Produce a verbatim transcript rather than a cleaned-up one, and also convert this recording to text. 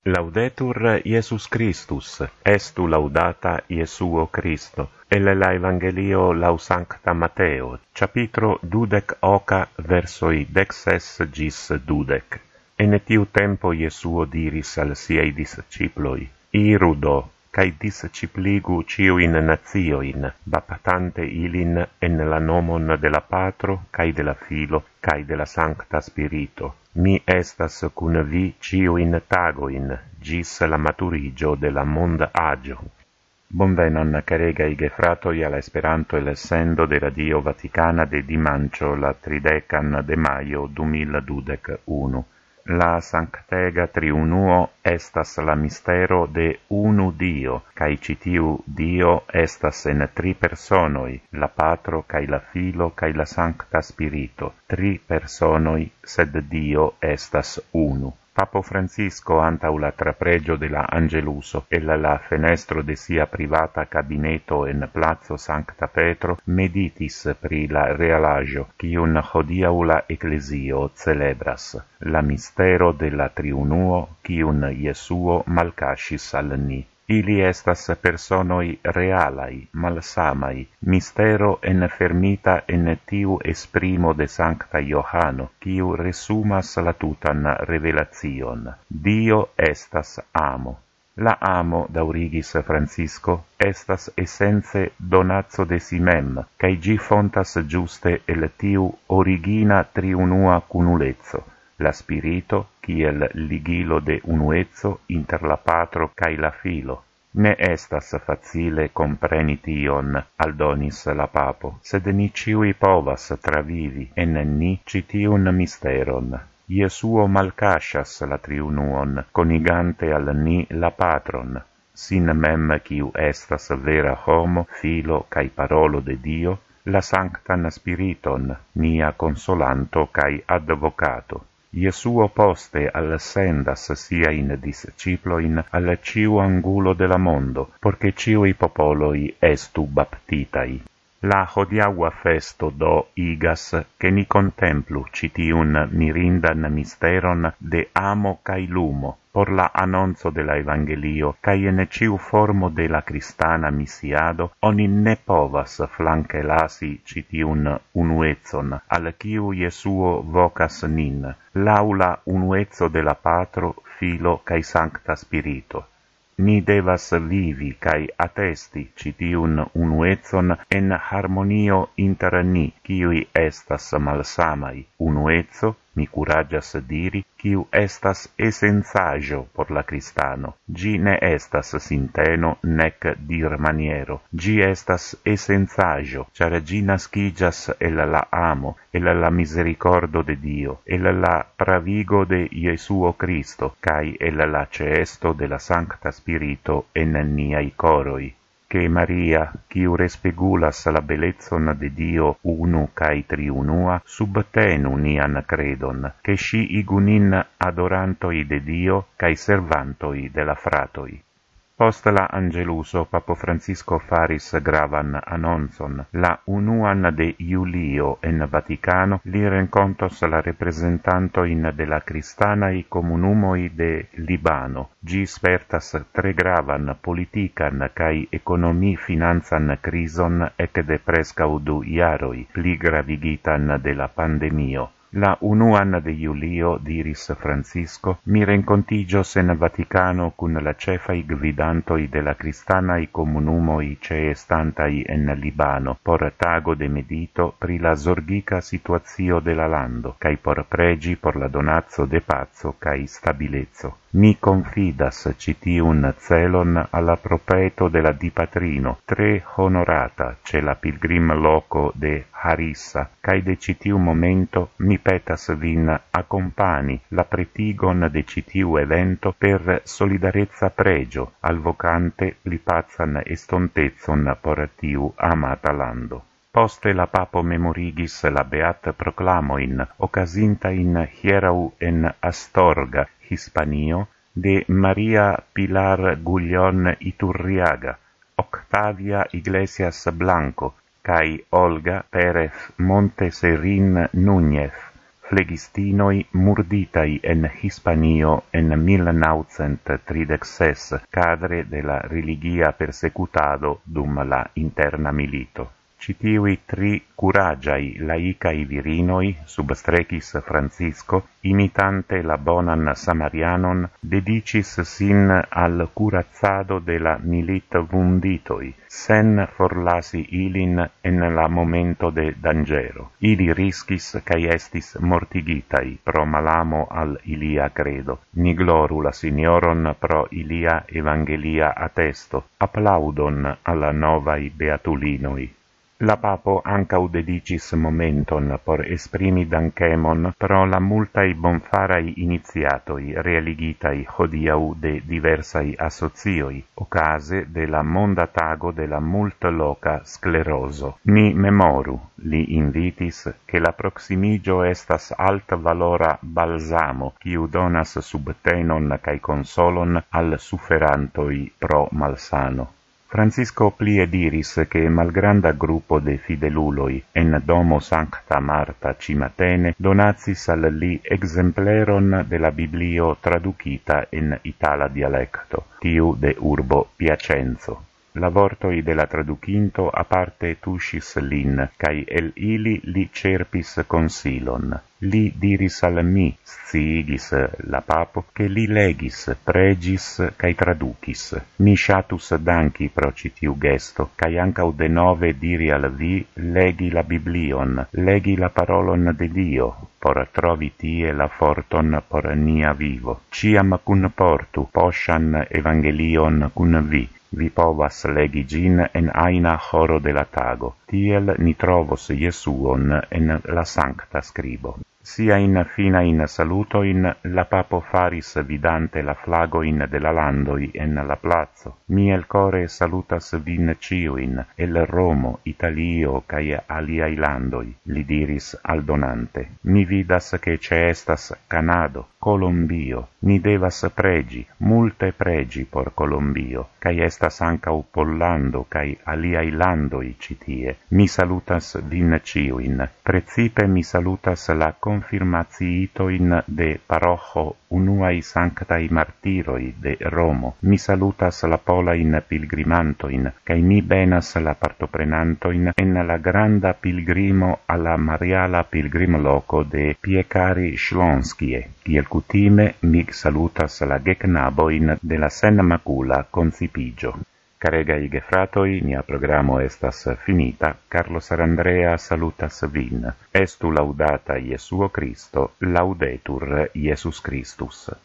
Laudetur Iesus Christus, estu laudata Iesuo Christo. El la Evangelio lau Sancta Mateo, capitro dudec oca versoi dexes gis dudec. En tiu tempo Iesuo diris al siei disciploi, Iru do, cae discipligu ciuin natioin, baptante ilin en la nomon de la Patro, cae de la Filo, cae de la Sancta Spirito. Mi estas cun vi ciuin tagoin, gis la maturigio de la mond agio. Bonvenon, caregai gefratoi, alla Esperanto el essendo de Radio Vaticana de dimancio la tridecan de maio du mil dudec unu. La sanctega triunuo estas la mistero de unu Dio, cae citiu Dio estas en tri personoi, la Patro, cae la Filo, cae la Sancta Spirito. Tri personoi, sed Dio estas unu. Papo Francisco antau la trapregio de la Angeluso e la, la fenestro de sia privata cabineto en Plazo Sancta Petro meditis pri la realagio quiun hodiau la Ecclesio celebras, la mistero de la triunuo quiun Iesuo malcascis al ni. Ili estas personoi realai, malsamai, mistero enfermita en tiu esprimo de Sancta Johano, quiu resumas la tutan revelazion. Dio estas amo. La amo, daurigis Francisco, estas essence donatio de si mem, cae gi fontas giuste el tiu origina triunua cunulezzo, la Spirito, kiel ligilo de unuezzo inter la Patro cae la Filo. Ne estas facile compreni tion, aldonis la Papo, sed ni ciui povas travivi en ni citiun misteron. Iesuo malcascias la triunuon, conigante al ni la Patron, sin mem quiu estas vera homo, filo cae parolo de Dio, la Sanctan Spiriton, nia consolanto cae advocato. Iesuo poste alsendas siain disciploin al ciu angulo de la mondo, porce ciui popoloi estu baptitai. La hodiaua festo do igas che ni contemplu citiun mirindan misteron de amo cae lumo, por la annonzo de la Evangelio, cae en ciu formo de la cristana missiado, oni ne povas flanque lasi citiun unuezzon, al ciu Iesuo vocas nin, laula unuezzo de la Patro, Filo cae Sancta Spirito. Ni devas vivi cae attesti citiun unuezzon en harmonio inter ni, quiui estas malsamai, unuezzo, mi curagias diri, quiu estas essenzagio por la cristano. Gi ne estas sinteno nec dir maniero. Gi estas essenzagio, char gi nascigas el la amo, el la misericordo de Dio, el la pravigo de Iesuo Cristo, cae el la ceesto de la Sancta Spirito en niai coroi. Che Maria, quiu respegulas la belezzon de Dio unu cae triunua, subtenu nian credon, che sci igunin adorantoi de Dio cae servantoi de la fratoi. Post la Angeluso, Papo Francisco faris gravan annonzon. La unuan de Iulio en Vaticano li rencontos la representantoin de la cristanai comunumoi de Libano. Gi spertas tre gravan politican cae economi finanzan crison ec de prescau du iaroi, pli gravigitan de la pandemio. La unuan de Iulio, diris Francisco, mi rencontigios en Vaticano cun la cefai gvidantoi de la cristanai comunumoi ceestantai en Libano, por tago de medito pri la zorgica situazio de la lando, cae por pregi por la donazzo de pazzo cae stabilezzo. Mi confidas citiun celon alla propreto de la Dipatrino, tre honorata ce la pilgrim loco de Harissa, cae de citiu momento mi petas vin accompani la pretigon de citiu evento per solidarezza pregio, alvocante li pazan estontezon por tiu amata lando. Poste la Papo memorigis la beat proclamoin, occasintain hierau en Astorga, Hispanio, de Maria Pilar Gullón Iturriaga, Octavia Iglesias Blanco, cae Olga Pérez Monteserín Núñez, flegistinoi murditai en Hispanio en mil naucent tridec ses cadre de la religia persecutado dum la interna milito. Citiui tri curagiai laicai virinoi, substrecis Francisco, imitante la bonan Samarianon, dedicis sin al curazzado de la milit vunditoi, sen forlasi ilin en la momento de dangero. Ili riscis cae estis mortigitai pro malamo al ilia credo. Ni gloru la Signoron pro ilia evangelia attesto, applaudon alla novai beatulinoi. La papo ancau dedicis momenton por esprimi dankemon pro la multai bonfarai iniziatoi realigitai hodiau de diversai associoi, ocase de la monda tago de la mult loca scleroso. Mi memoru, li invitis, che la proximigio estas alt valora balsamo, quiu donas subtenon cae consolon al sufferantoi pro malsano. Francisco plie diris che malgranda gruppo de fideluloi en domo Sancta Marta Cimatene donatsis al li exempleron de la Biblio traducita in itala dialecto, tiu de urbo Piacenzo. La vortoi de la traducinto aparte tuschis lin, cae el ili li cerpis consilon. Li diris al mi, sciigis la papo, che li legis, pregis, cae traducis. Mi shatus danki pro citiu gesto, cae ancau de nove diri al vi, legi la Biblion, legi la parolon de Dio, por trovi tie la forton por nia vivo. Ciam cun portu poscian evangelion cun vi. Vi povas legi gin en aina horo de la tago. Tiel ni trovos Jesuon en la sancta scribo. Sia in fina in salutoin la papo faris vidante la flagoin de la landoi en la plazo. Miel core salutas vin ciuin, el Romo, Italio, cae aliai landoi, li diris al donante. Mi vidas che ce estas Canado, Colombio, ni devas pregi, multe pregi por Colombio, cae estas ancau Pollando, cae aliai landoi citie. Mi salutas vin ciuin, precipe mi salutas la confirmaziitoin de parocho unuai sanctai martiroi de Romo. Mi salutas la polain pilgrimantoin, cae mi benas la partoprenantoin en la granda pilgrimo alla Mariala pilgrim loco de Piekari Śląskie. Kiel cutime, mi salutas la geknaboin de la sen macula concipigio. Caregai gefratoi, nia programo estas finita. Carlo Sarandrea salutas vin. Estu laudata Iesuo Christo, laudetur Iesus Christus.